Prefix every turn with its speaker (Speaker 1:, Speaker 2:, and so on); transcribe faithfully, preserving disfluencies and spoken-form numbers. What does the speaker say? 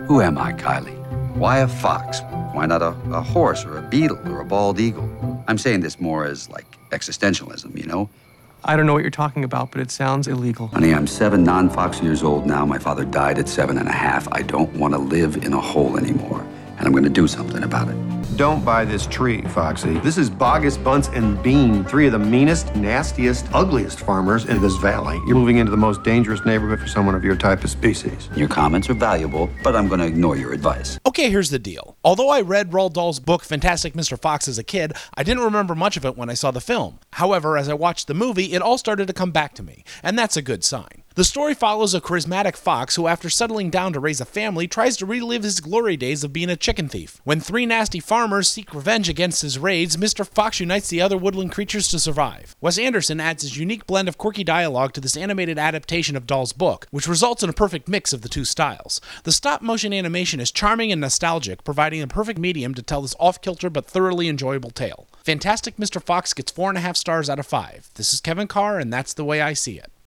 Speaker 1: Who am I, Kylie? Why a fox? Why not a, a horse or a beetle or a bald eagle? I'm saying this more as like existentialism, you know?
Speaker 2: I don't know what you're talking about, but it sounds illegal.
Speaker 1: Honey, I'm seven non-fox years old now. My father died at seven and a half. I don't want to live in a hole anymore, and I'm going to do something about it.
Speaker 3: Don't buy this tree, Foxy. This is Bogus, Bunce, and Bean, three of the meanest, nastiest, ugliest farmers in this valley. You're moving into the most dangerous neighborhood for someone of your type of species.
Speaker 1: Your comments are valuable, but I'm going to ignore your advice.
Speaker 4: Okay, here's the deal. Although I read Roald Dahl's book Fantastic Mister Fox as a kid, I didn't remember much of it when I saw the film. However, as I watched the movie, it all started to come back to me, and that's a good sign. The story follows a charismatic fox who, after settling down to raise a family, tries to relive his glory days of being a chicken thief. When three nasty farmers seek revenge against his raids, Mister Fox unites the other woodland creatures to survive. Wes Anderson adds his unique blend of quirky dialogue to this animated adaptation of Dahl's book, which results in a perfect mix of the two styles. The stop-motion animation is charming and nostalgic, providing a perfect medium to tell this off-kilter but thoroughly enjoyable tale. Fantastic Mister Fox gets four and a half stars out of five. This is Kevin Carr, and that's the way I see it.